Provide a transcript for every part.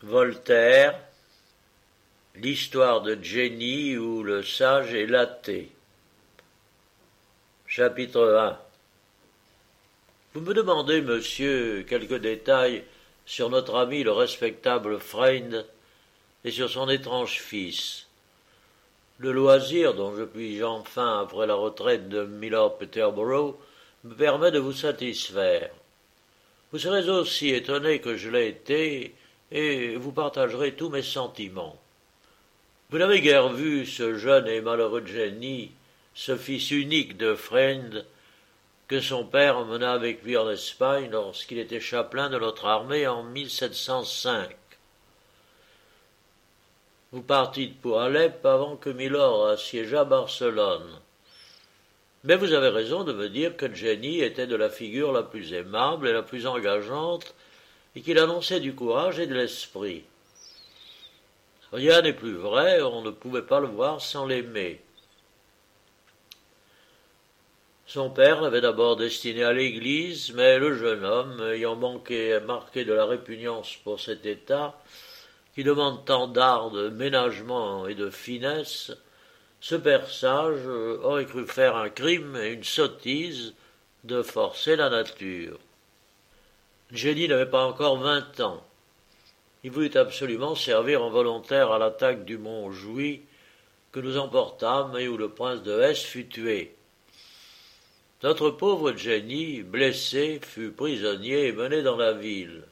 Voltaire, l'histoire de Jenny ou le sage et l'athée. Chapitre 1. Vous me demandez, monsieur, quelques détails sur notre ami le respectable Freund et sur son étrange fils. Le loisir dont je puis enfin, après la retraite de Milord Peterborough, me permet de vous satisfaire. Vous serez aussi étonné que je l'ai été, et vous partagerez tous mes sentiments. Vous n'avez guère vu ce jeune et malheureux Jenny, ce fils unique de Freund, que son père mena avec lui en Espagne lorsqu'il était chapelain de notre armée en 1705. Vous partîtes pour Alep avant que Milord assiégeât Barcelone. Mais vous avez raison de me dire que Jenny était de la figure la plus aimable et la plus engageante, et qu'il annonçait du courage et de l'esprit. Rien n'est plus vrai, on ne pouvait pas le voir sans l'aimer. Son père l'avait d'abord destiné à l'Église, mais le jeune homme, ayant marqué de la répugnance pour cet état, qui demande tant d'art, de ménagement et de finesse, ce père sage aurait cru faire un crime et une sottise de forcer la nature. Jenny n'avait pas encore 20 ans. Il voulut absolument servir en volontaire à l'attaque du mont Jouy que nous emportâmes et où le prince de Hesse fut tué. Notre pauvre Jenny, blessé, fut prisonnier et mené dans la ville.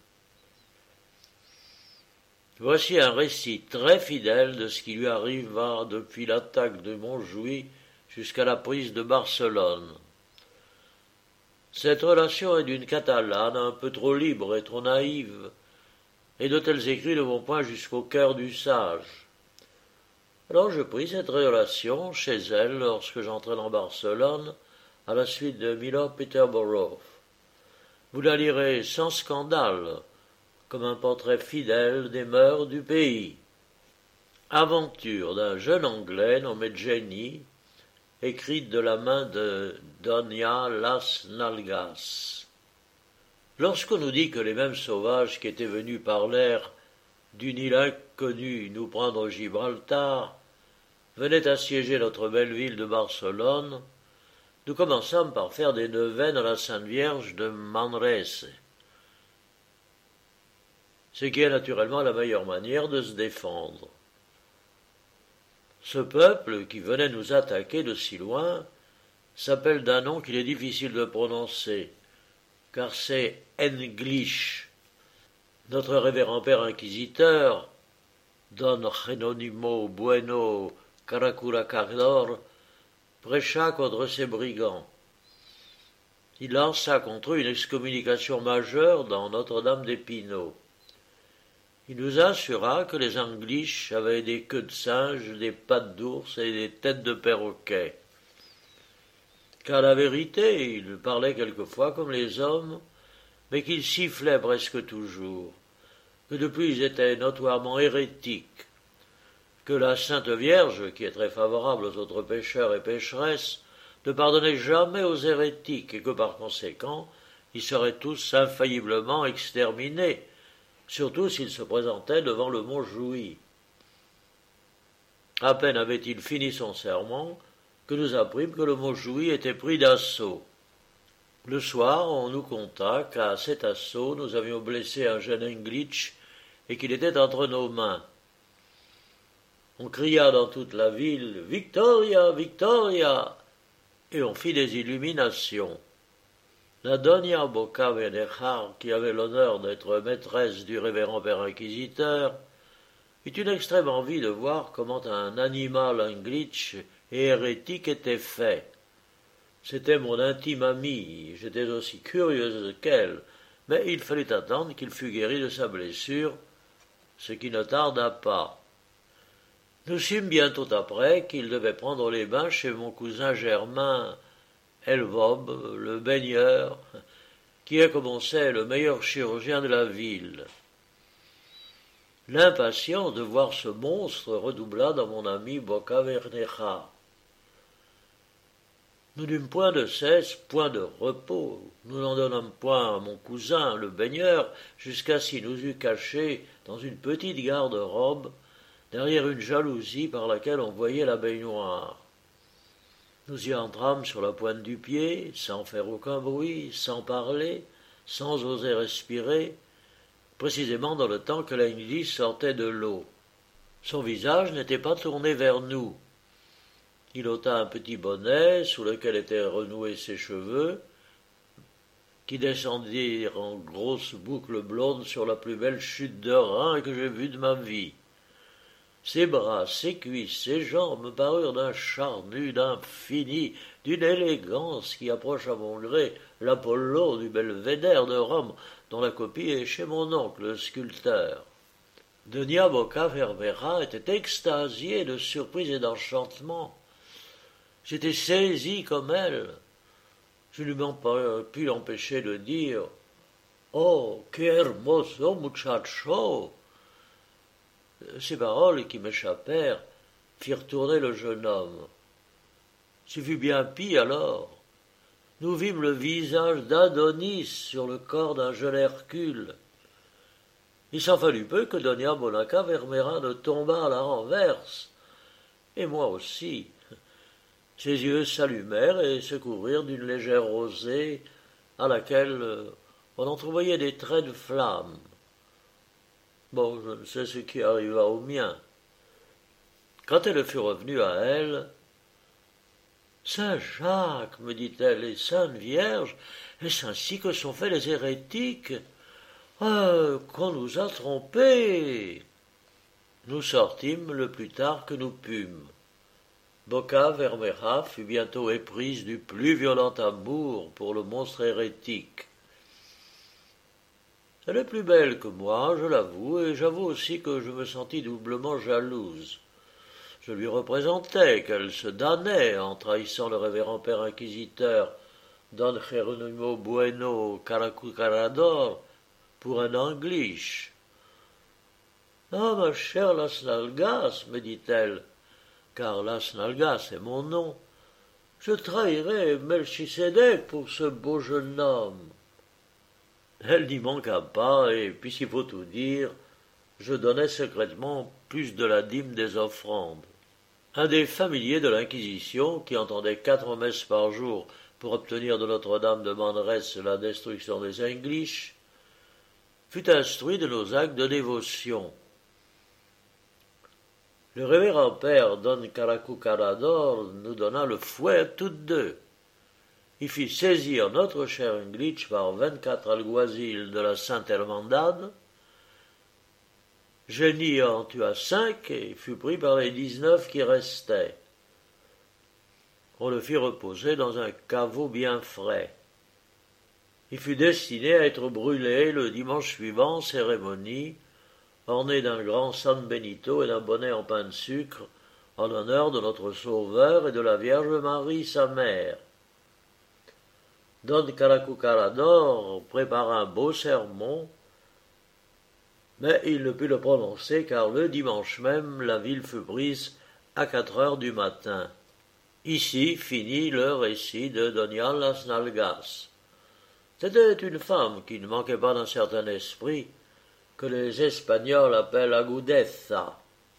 Voici un récit très fidèle de ce qui lui arriva depuis l'attaque de Montjuïc jusqu'à la prise de Barcelone. Cette relation est d'une catalane un peu trop libre et trop naïve, et de tels écrits ne vont point jusqu'au cœur du sage. Alors je pris cette relation chez elle lorsque j'entrai dans Barcelone à la suite de Milord Peterborough. Vous la lirez sans scandale, comme un portrait fidèle des mœurs du pays. Aventure d'un jeune Anglais nommé Jenny, écrite de la main de Doña Las Nalgas. Lorsqu'on nous dit que les mêmes sauvages qui étaient venus par l'air d'une île inconnue nous prendre Gibraltar venaient assiéger notre belle ville de Barcelone, nous commençâmes par faire des neuvaines à la Sainte Vierge de Manresa, ce qui est naturellement la meilleure manière de se défendre. Ce peuple qui venait nous attaquer de si loin s'appelle d'un nom qu'il est difficile de prononcer, car c'est English. Notre révérend père inquisiteur, Don Jerónimo Bueno Caracuracador, prêcha contre ces brigands. Il lança contre eux une excommunication majeure dans Notre-Dame-des-Pinots. Il nous assura que les English avaient des queues de singe, des pattes d'ours et des têtes de perroquet. Qu'à la vérité, ils parlaient quelquefois comme les hommes, mais qu'ils sifflaient presque toujours, que de plus ils étaient notoirement hérétiques, que la Sainte Vierge, qui est très favorable aux autres pécheurs et pécheresses, ne pardonnait jamais aux hérétiques et que par conséquent, ils seraient tous infailliblement exterminés, surtout s'ils se présentaient devant le mont Jouy. À peine avait-il fini son sermon que nous apprîmes que le mont Jouy était pris d'assaut. Le soir, on nous conta qu'à cet assaut, nous avions blessé un jeune English et qu'il était entre nos mains. On cria dans toute la ville « Victoria, Victoria !» et on fit des illuminations. La Doña Bocavenjar, qui avait l'honneur d'être maîtresse du révérend père inquisiteur, eut une extrême envie de voir comment un animal English et hérétique était fait. C'était mon intime amie, j'étais aussi curieuse qu'elle, mais il fallut attendre qu'il fût guéri de sa blessure, ce qui ne tarda pas. Nous sûmes bientôt après qu'il devait prendre les bains chez mon cousin Germain Elvob, le baigneur, qui est, comme on sait, le meilleur chirurgien de la ville. L'impatience de voir ce monstre redoubla dans mon ami Bocaverneja. Nous n'eûmes point de cesse, point de repos. Nous n'en donnâmes point à mon cousin, le baigneur, jusqu'à ce qu'il nous eût cachés dans une petite garde-robe, derrière une jalousie par laquelle on voyait la baignoire. Nous y entrâmes sur la pointe du pied, sans faire aucun bruit, sans parler, sans oser respirer, précisément dans le temps que l'English sortait de l'eau. Son visage n'était pas tourné vers nous. Il ôta un petit bonnet sous lequel étaient renoués ses cheveux, qui descendirent en grosses boucles blondes sur la plus belle chute de rein que j'aie vue de ma vie. Ses bras, ses cuisses, ses jambes me parurent d'un charnu, d'un fini, d'une élégance qui approche à mon gré l'Apollo du Belvédère de Rome, dont la copie est chez mon oncle, le sculpteur. Donia Boccafermera était extasiée de surprise et d'enchantement. J'étais saisi comme elle. Je n'eus même pas pu l'empêcher de dire « Oh, que hermoso muchacho !» Ces paroles qui m'échappèrent firent tourner le jeune homme. Ce fut bien pis alors. Nous vîmes le visage d'Adonis sur le corps d'un jeune Hercule. Il s'en fallut peu que Donia Boccafermera ne tombât à la renverse, et moi aussi. Ses yeux s'allumèrent et se couvrirent d'une légère rosée à laquelle on entrevoyait des traits de flamme. Bon, je ne sais ce qui arriva au mien. Quand elle fut revenue à elle, « Saint Jacques, me dit-elle, et Sainte Vierge, est-ce ainsi que sont faits les hérétiques? Ah, qu'on nous a trompés !» Nous sortîmes le plus tard que nous pûmes. Boccafermera fut bientôt éprise du plus violent amour pour le monstre hérétique. Elle est plus belle que moi, je l'avoue, et j'avoue aussi que je me sentis doublement jalouse. Je lui représentais qu'elle se damnait en trahissant le révérend père inquisiteur Don Jerónimo Bueno Caracucarador pour un English. « Ah, ma chère Las Nalgas, me dit-elle, car Las Nalgas est mon nom, je trahirais Melchisédek pour ce beau jeune homme. » Elle n'y manqua pas, et puisqu'il faut tout dire, je donnais secrètement plus de la dîme des offrandes. Un des familiers de l'Inquisition, qui entendait 4 messes par jour pour obtenir de Notre-Dame de Manresa la destruction des English, fut instruit de nos actes de dévotion. Le révérend père Don Caracucarador nous donna le fouet à toutes deux. Il fit saisir notre cher English par 24 alguazils de la Sainte Hermandad. Jenny en tua 5 et fut pris par les 19 qui restaient. On le fit reposer dans un caveau bien frais. Il fut destiné à être brûlé le dimanche suivant en cérémonie, orné d'un grand San Benito et d'un bonnet en pain de sucre, en l'honneur de notre Sauveur et de la Vierge Marie, sa mère. Don Caracucarador prépara un beau sermon, mais il ne put le prononcer car le dimanche même la ville fut prise à 4 heures du matin. Ici finit le récit de Doña Las Nalgas. C'était une femme qui ne manquait pas d'un certain esprit, que les Espagnols appellent agudeza.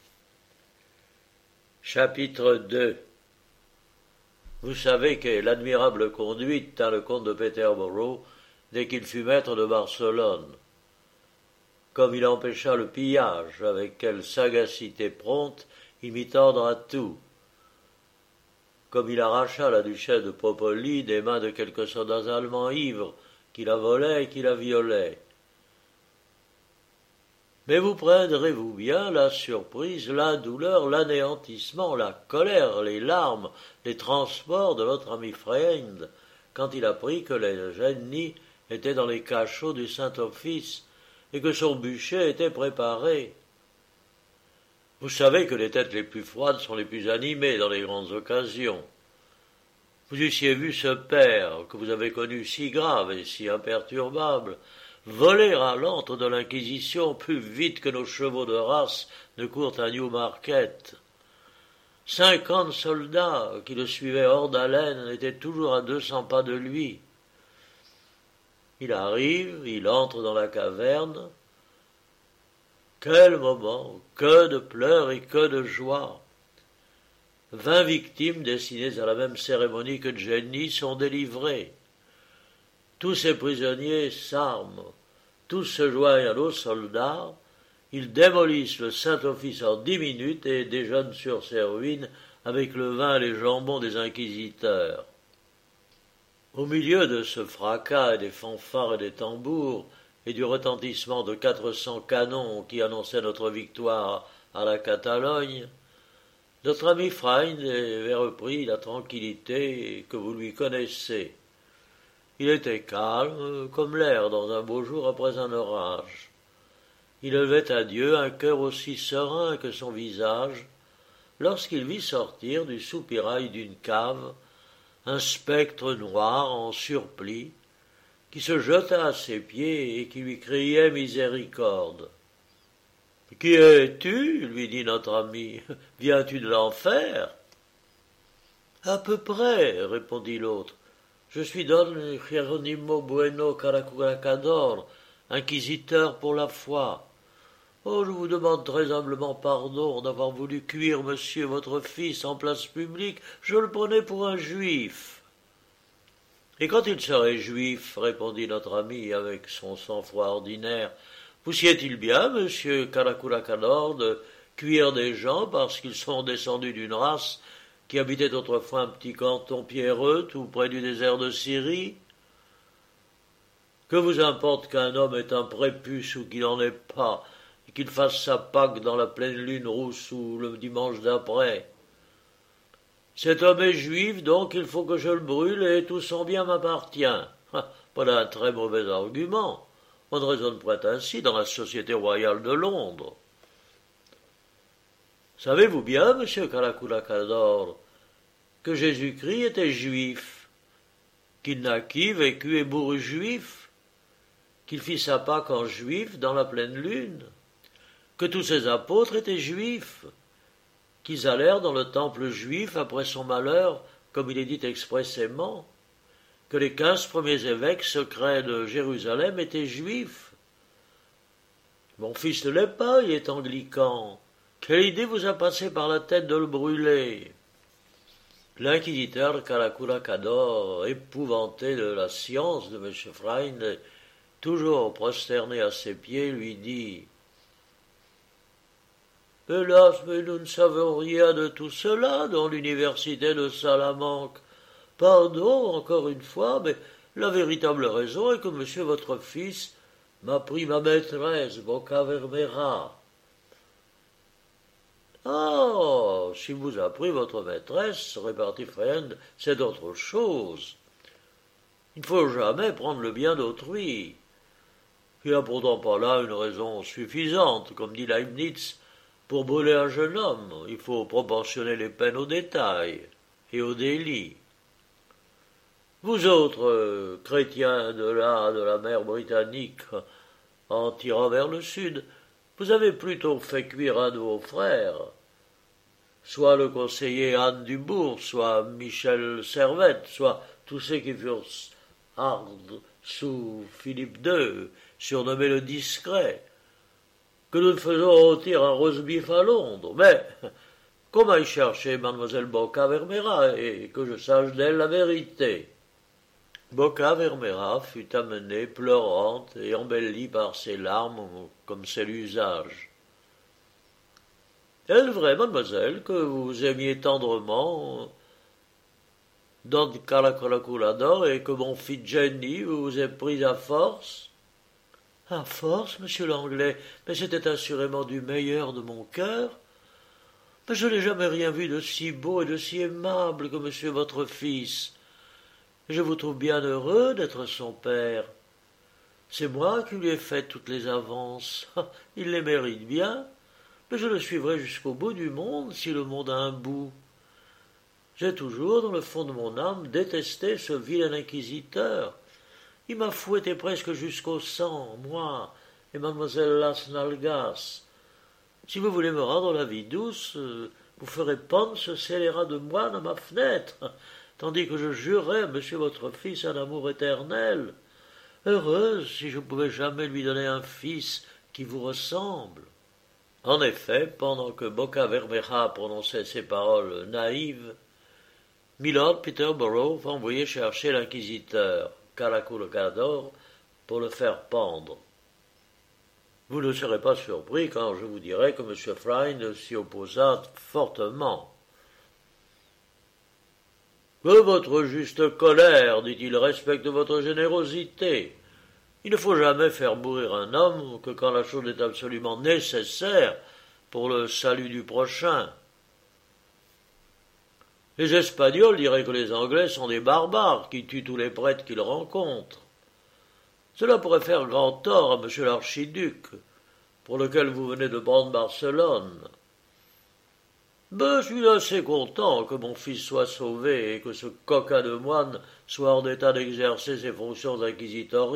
Chapitre 2. Vous savez quelle admirable conduite tint le comte de Peterborough dès qu'il fut maître de Barcelone. Comme il empêcha le pillage, avec quelle sagacité prompte il mit ordre à tout. Comme il arracha la duchesse de Popoli des mains de quelques soldats allemands ivres qui la volaient et qui la violaient. Mais vous prendrez-vous bien la surprise, la douleur, l'anéantissement, la colère, les larmes, les transports de notre ami Friend, quand il apprit que les ennemis étaient dans les cachots du Saint-Office et que son bûcher était préparé. Vous savez que les têtes les plus froides sont les plus animées dans les grandes occasions. Vous eussiez vu ce père, que vous avez connu si grave et si imperturbable, voler à l'antre de l'Inquisition plus vite que nos chevaux de race ne courent à Newmarket. 50 soldats qui le suivaient hors d'haleine étaient toujours à 200 pas de lui. Il arrive, il entre dans la caverne. Quel moment, que de pleurs et que de joie! 20 victimes destinées à la même cérémonie que Jenny sont délivrées. Tous ces prisonniers s'arment, tous se joignent aux soldats, ils démolissent le Saint-Office en 10 minutes et déjeunent sur ses ruines avec le vin et les jambons des inquisiteurs. Au milieu de ce fracas et des fanfares et des tambours, et du retentissement de 400 canons qui annonçaient notre victoire à la Catalogne, notre ami Freund avait repris la tranquillité que vous lui connaissez. Il était calme, comme l'air dans un beau jour après un orage. Il élevait à Dieu un cœur aussi serein que son visage, lorsqu'il vit sortir du soupirail d'une cave un spectre noir en surplis, qui se jeta à ses pieds et qui lui criait miséricorde. « Qui es-tu » lui dit notre ami. « Viens-tu de l'enfer » ? « À peu près, » répondit l'autre. « Je suis Don Jeronimo Bueno Caraculacador, inquisiteur pour la foi. Oh, je vous demande très humblement pardon d'avoir voulu cuire monsieur votre fils en place publique. Je le prenais pour un juif. » « Et quand il serait juif, répondit notre ami avec son sang-froid ordinaire, vous sied-il bien, monsieur Caraculacador, de cuire des gens parce qu'ils sont descendus d'une race qui habitait autrefois un petit canton pierreux tout près du désert de Syrie? Que vous importe qu'un homme ait un prépuce ou qu'il n'en ait pas, et qu'il fasse sa Pâque dans la pleine lune rousse ou le dimanche d'après? Cet homme est juif, donc il faut que je le brûle et tout son bien m'appartient. Voilà un très mauvais argument. On ne raisonne point ainsi dans la Société royale de Londres. Savez-vous bien, monsieur Caraculacador, que Jésus-Christ était juif, qu'il naquit, vécut et mourut juif, qu'il fit sa Pâque en juif dans la pleine lune, que tous ses apôtres étaient juifs, qu'ils allèrent dans le temple juif après son malheur, comme il est dit expressément, que les 15 premiers évêques secrets de Jérusalem étaient juifs. Mon fils ne l'est pas, il est anglican. Quelle idée vous a passé par la tête de le brûler? L'inquisiteur Caraculacador, épouvanté de la science de M. Freund, toujours prosterné à ses pieds, lui dit: « Hélas, mais nous ne savons rien de tout cela dans l'université de Salamanque. Pardon, encore une fois, mais la véritable raison est que monsieur votre fils m'a pris ma maîtresse, Bocavermera. »« Ah, s'il vous a pris votre maîtresse, repartit Freund, c'est autre chose. Il ne faut jamais prendre le bien d'autrui. Il n'y a pourtant pas là une raison suffisante, comme dit Leibniz, pour brûler un jeune homme. Il faut proportionner les peines aux détails et aux délits. Vous autres, chrétiens de la mer Britannique, en tirant vers le sud, vous avez plutôt fait cuire un de vos frères, soit le conseiller Anne Dubourg, soit Michel Servette, soit tous ceux qui furent hardes sous Philippe II, surnommé le discret, que nous faisons rôtir un roast-beef à Londres. Mais qu'on aille chercher mademoiselle Bocavermera et que je sache d'elle la vérité. » Bocavermera fut amenée pleurante et embellie par ses larmes, comme c'est l'usage. « Est-il vrai, mademoiselle, que vous aimiez tendrement Don Caraculacador et que mon fils Jenny vous ait pris à force? » »« À force, monsieur l'Anglais, mais c'était assurément du meilleur de mon cœur. Mais je n'ai jamais rien vu de si beau et de si aimable que monsieur votre fils. Et je vous trouve bien heureux d'être son père. C'est moi qui lui ai fait toutes les avances. Il les mérite bien, mais je le suivrai jusqu'au bout du monde, si le monde a un bout. J'ai toujours, dans le fond de mon âme, détesté ce vilain inquisiteur. Il m'a fouetté presque jusqu'au sang, moi et mademoiselle Las Nalgas. Si vous voulez me rendre la vie douce, vous ferez pendre ce scélérat de moine à ma fenêtre, tandis que je jurerai à monsieur votre fils un amour éternel. Heureuse si je pouvais jamais lui donner un fils qui vous ressemble. » En effet, pendant que Boccavermeja prononçait ces paroles naïves, Milord Peterborough envoyait chercher l'inquisiteur Caraculcador pour le faire pendre. Vous ne serez pas surpris quand je vous dirai que M. Frynd s'y opposa fortement. « Que votre juste colère, dit-il, respecte votre générosité. Il ne faut jamais faire mourir un homme que quand la chose est absolument nécessaire pour le salut du prochain. Les Espagnols diraient que les Anglais sont des barbares qui tuent tous les prêtres qu'ils rencontrent. Cela pourrait faire grand tort à M. l'archiduc, pour lequel vous venez de prendre Barcelone. Je suis assez content que mon fils soit sauvé et que ce coquin de moine soit hors d'état d'exercer ses fonctions inquisitoriales. »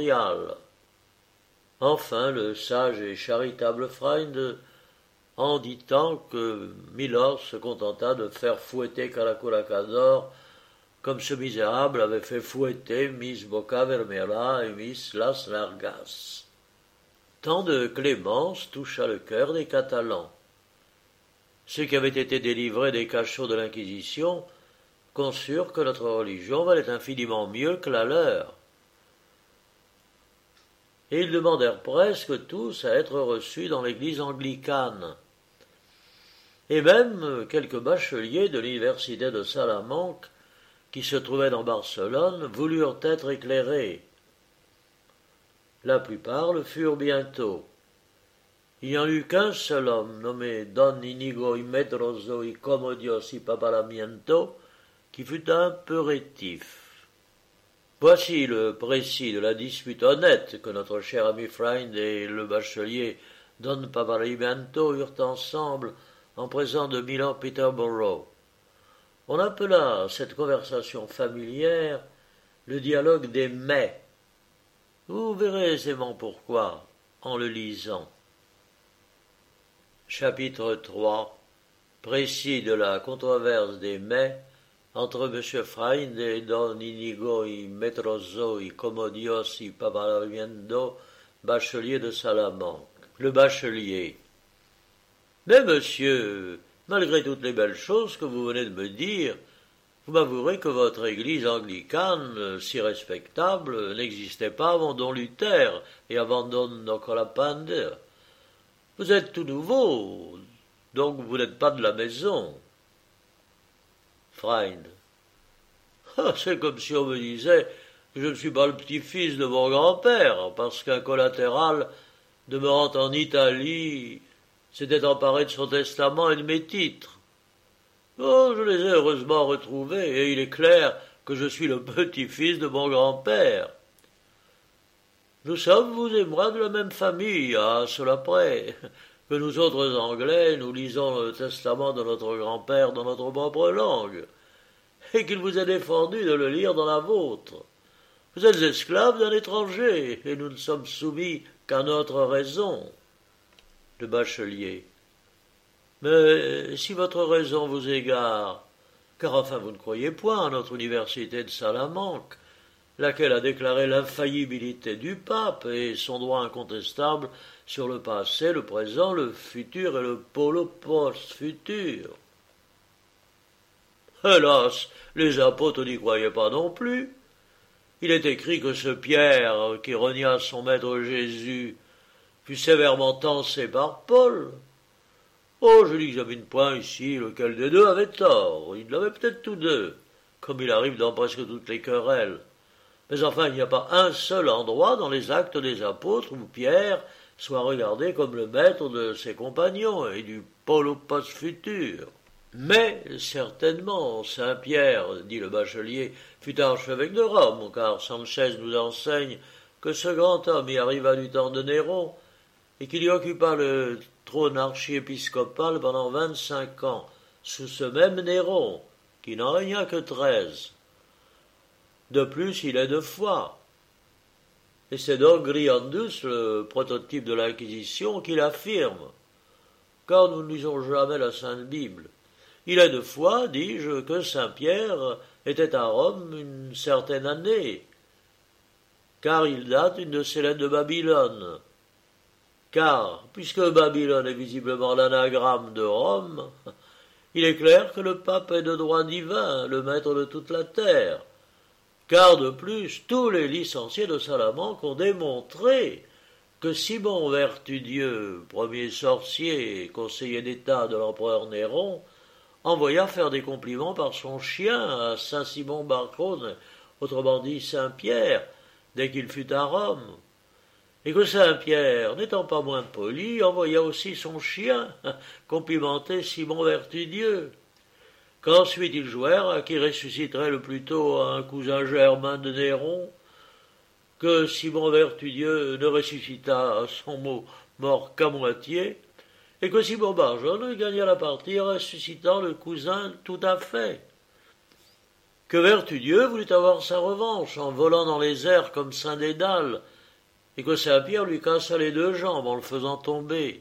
Enfin, le sage et charitable Frynd en dit tant que Milord se contenta de faire fouetter Caraculcador comme ce misérable avait fait fouetter Miss Boccavermeja et Miss Las Largas. Tant de clémence toucha le cœur des Catalans. Ceux qui avaient été délivrés des cachots de l'Inquisition conçurent que notre religion valait infiniment mieux que la leur. Et ils demandèrent presque tous à être reçus dans l'église anglicane. Et même quelques bacheliers de l'université de Salamanque, qui se trouvaient dans Barcelone, voulurent être éclairés. La plupart le furent bientôt. Il n'y en eut qu'un seul homme, nommé Don Inigo y Medroso y Comodios y Papalamiento, qui fut un peu rétif. Voici le précis de la dispute honnête que notre cher ami Frynd et le bachelier Don Papalamiento eurent ensemble en présence de Milord Peterborough. On appela cette conversation familière le dialogue des mais. Vous verrez aisément pourquoi en le lisant. Chapitre 3. Précis de la controverse des mais entre M. Frynd et Don Inigo y Medroso y Comodios y Papalamiento, bachelier de Salamanque. Le bachelier. Mais monsieur, malgré toutes les belles choses que vous venez de me dire, vous m'avouerez que votre église anglicane, si respectable, n'existait pas avant Don Luther et avant Don Nocolapande. Vous êtes tout nouveau, donc vous n'êtes pas de la maison. Frynd. C'est comme si on me disait que je ne suis pas le petit-fils de mon grand-père, parce qu'un collatéral, demeurant en Italie, s'était emparé de son testament et de mes titres. Oh, je les ai heureusement retrouvés, et il est clair que je suis le petit-fils de mon grand-père. Nous sommes, vous et moi, de la même famille, à cela près, que nous autres Anglais, nous lisons le testament de notre grand-père dans notre propre langue, et qu'il vous a défendu de le lire dans la vôtre. Vous êtes esclaves d'un étranger, et nous ne sommes soumis qu'à notre raison. Le bachelier. Mais si votre raison vous égare, car enfin vous ne croyez point à notre université de Salamanque, laquelle a déclaré l'infaillibilité du pape et son droit incontestable sur le passé, le présent, le futur et le polo post-futur. Hélas, les apôtres n'y croyaient pas non plus. Il est écrit que ce Pierre, qui renia son maître Jésus, fut sévèrement tancé par Paul. Oh, je n'examine point ici lequel des deux avait tort. Ils l'avaient peut-être tous deux, comme il arrive dans presque toutes les querelles. Mais enfin, il n'y a pas un seul endroit dans les actes des apôtres où Pierre soit regardé comme le maître de ses compagnons et du polo post-futur. Mais, certainement, Saint Pierre, dit le bachelier, fut archevêque de Rome, car Sanchez nous enseigne que ce grand homme y arriva du temps de Néron, et qu'il y occupa le trône archiépiscopal pendant 25 ans, sous ce même Néron, qui n'en régna que 13. De plus, il est de foi. Et c'est donc Griandus, le prototype de l'Inquisition, qui l'affirme, car nous ne lisons jamais la Sainte Bible. Il est de foi, dis-je, que saint Pierre était à Rome une certaine année, car il date une de ces lettres de Babylone. Car, puisque Babylone est visiblement l'anagramme de Rome, il est clair que le pape est de droit divin, le maître de toute la terre. Car de plus, tous les licenciés de Salamanque ont démontré que Simon Vertudieu, premier sorcier et conseiller d'État de l'empereur Néron, envoya faire des compliments par son chien à saint Simon Barcone, autrement dit saint Pierre, dès qu'il fut à Rome, et que saint Pierre, n'étant pas moins poli, envoya aussi son chien complimenter Simon Vertudieu, qu'ensuite ils jouèrent à qui ressusciterait le plus tôt un cousin germain de Néron, que Simon Vertudieu ne ressuscita à son mot mort qu'à moitié, et que Simon Barjone gagna la partie en ressuscitant le cousin tout à fait. Que Vertudieu voulut avoir sa revanche en volant dans les airs comme saint Dédale, et que saint Pierre lui cassa les deux jambes en le faisant tomber.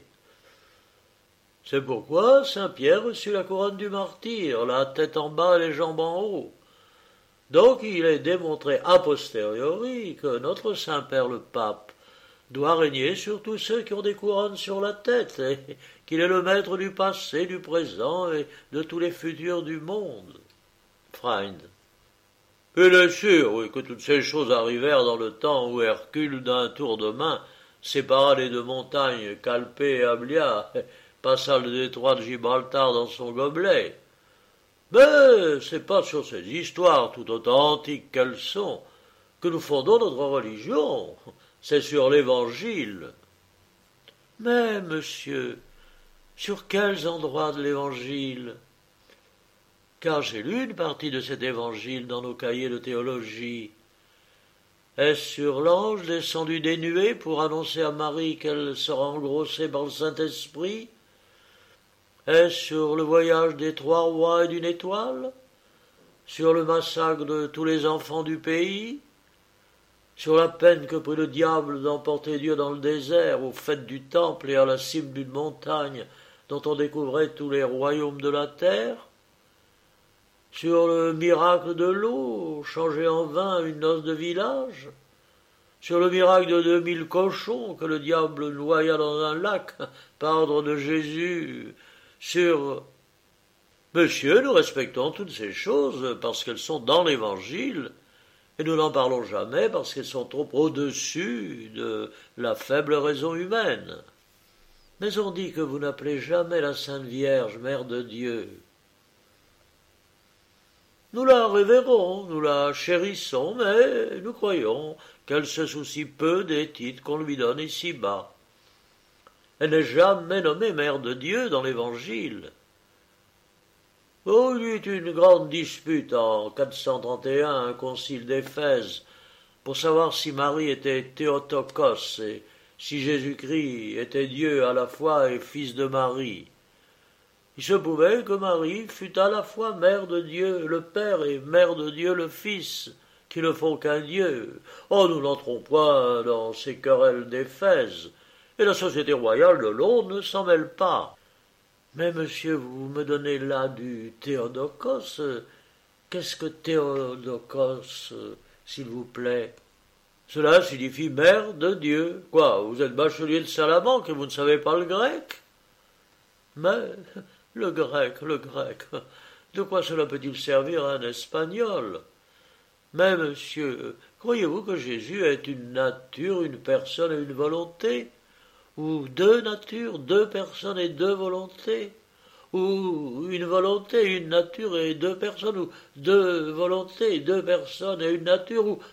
C'est pourquoi saint Pierre reçut la couronne du martyr, la tête en bas et les jambes en haut. Donc il est démontré a posteriori que notre Saint-Père le Pape doit régner sur tous ceux qui ont des couronnes sur la tête, et qu'il est le maître du passé, du présent et de tous les futurs du monde. Freund. Il est sûr, oui, que toutes ces choses arrivèrent dans le temps où Hercule, d'un tour de main, sépara les deux montagnes, Calpé et Ablia, et passa le détroit de Gibraltar dans son gobelet. Mais c'est pas sur ces histoires, tout autant antiques qu'elles sont, que nous fondons notre religion. C'est sur l'Évangile. Mais, monsieur, sur quels endroits de l'Évangile? Car j'ai lu une partie de cet Évangile dans nos cahiers de théologie. Est-ce sur l'ange descendu des nuées pour annoncer à Marie qu'elle sera engrossée par le Saint-Esprit? Est-ce sur le voyage des 3 rois et d'une étoile? Sur le massacre de tous les enfants du pays? Sur la peine que prit le diable d'emporter Dieu dans le désert, aux fêtes du temple et à la cime d'une montagne dont on découvrait tous les royaumes de la terre? Sur le miracle de l'eau, changé en vin une noce de village? Sur le miracle de 2000 cochons que le diable noya dans un lac par ordre de Jésus? Sur... Monsieur, nous respectons toutes ces choses parce qu'elles sont dans l'Évangile, et nous n'en parlons jamais parce qu'elles sont trop au-dessus de la faible raison humaine. Mais on dit que vous n'appelez jamais la Sainte Vierge Mère de Dieu. Nous la révérons, nous la chérissons, mais nous croyons qu'elle se soucie peu des titres qu'on lui donne ici-bas. Elle n'est jamais nommée Mère de Dieu dans l'Évangile. Oh, il y eut une grande dispute en 431 à un concile d'Éphèse pour savoir si Marie était Théotokos et si Jésus-Christ était Dieu à la fois et fils de Marie. Il se pouvait que Marie fût à la fois mère de Dieu le Père et mère de Dieu le Fils, qui ne font qu'un Dieu. Oh, nous n'entrons point dans ces querelles d'Éphèse, et la société royale de Londres ne s'en mêle pas. Mais, monsieur, vous me donnez là du Théodokos. Qu'est-ce que Théodokos, s'il vous plaît? Cela signifie mère de Dieu. Quoi, vous êtes bachelier de Salamanque et vous ne savez pas le grec? Mais, le grec, de quoi cela peut-il servir à un Espagnol? Mais, monsieur, croyez-vous que Jésus est une nature, une personne et une volonté? Ou 2 natures, 2 personnes et 2 volontés? Ou une volonté, une nature et 2 personnes? Ou 2 volontés, 2 personnes et une nature? Ou...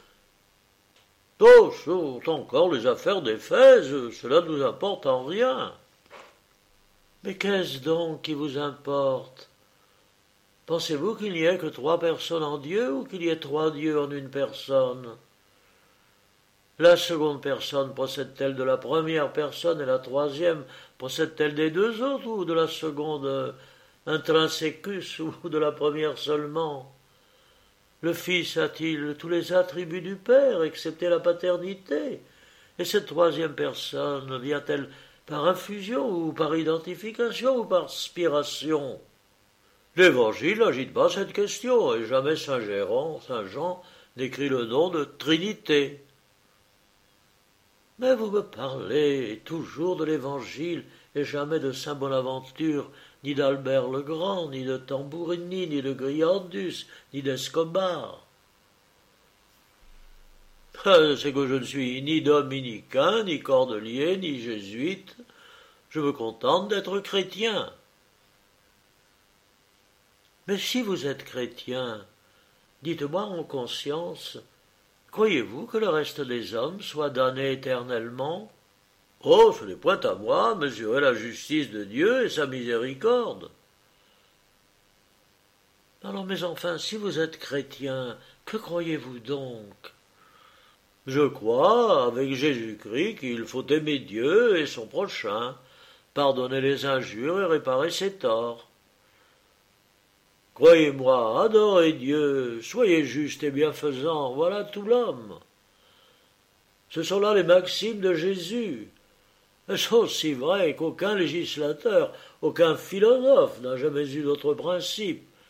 Oh, sont encore les affaires d'Éphèse, cela ne nous importe en rien. Mais qu'est-ce donc qui vous importe? Pensez-vous qu'il n'y ait que 3 personnes en Dieu ou qu'il y ait 3 dieux en une personne? La seconde personne procède-t-elle de la première personne et la troisième procède-t-elle des 2 autres ou de la seconde intrinsecus ou de la première seulement? Le Fils a-t-il tous les attributs du Père, excepté la paternité? Et cette troisième personne vient-elle par infusion ou par identification ou par spiration? L'Évangile n'agite pas cette question, et jamais Saint Jean n'écrit le nom de Trinité. Mais vous me parlez toujours de l'Évangile, et jamais de saint Bonaventure, ni d'Albert le Grand, ni de Tambourini, ni de Griandus, ni d'Escobar. C'est que je ne suis ni dominicain, ni cordelier, ni jésuite. Je me contente d'être chrétien. Mais si vous êtes chrétien, dites-moi en conscience, croyez-vous que le reste des hommes soit damné éternellement? Oh, ce n'est point à moi mesurer la justice de Dieu et sa miséricorde. Alors, mais enfin, si vous êtes chrétien, que croyez-vous donc? Je crois, avec Jésus-Christ, qu'il faut aimer Dieu et son prochain, pardonner les injures et réparer ses torts. Croyez-moi, adorez Dieu, soyez juste et bienfaisant, voilà tout l'homme. Ce sont là les maximes de Jésus. Elles sont aussi vraies qu'aucun législateur, aucun philosophe n'a jamais eu d'autre principe.